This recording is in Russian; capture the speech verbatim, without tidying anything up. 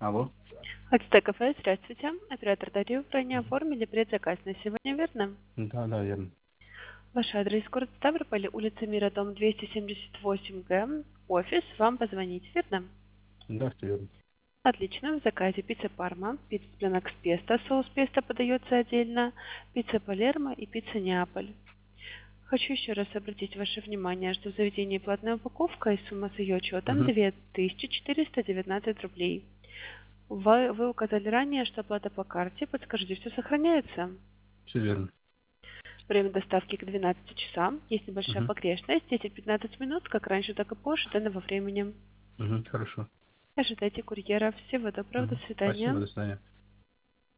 Алло. Ацтек кафе, здравствуйте. Оператор Дарья, вы не оформили предзаказ на сегодня, верно? Да, да, верно. Ваш адрес город Ставрополь, улица Мира, дом двести семьдесят восемь Г, офис, вам позвонить, верно? Да, все верно. Отлично, в заказе пицца Парма, пицца Пленокс Песто, соус песто подается отдельно, пицца Палермо и пицца Неаполь. Хочу еще раз обратить ваше внимание, что в заведении платная упаковка и сумма с ее учетом Угу. две тысячи четыреста девятнадцать рублей. Вы, вы указали ранее, что оплата по карте, подскажите, все сохраняется? Все верно. Время доставки к двенадцати часам. Есть небольшая Угу. погрешность, десять-пятнадцать минут, как раньше, так и позже, данного времени. Угу. Хорошо. Ожидайте курьера. Всего доброго, до Угу. Спасибо, свидания. до свидания.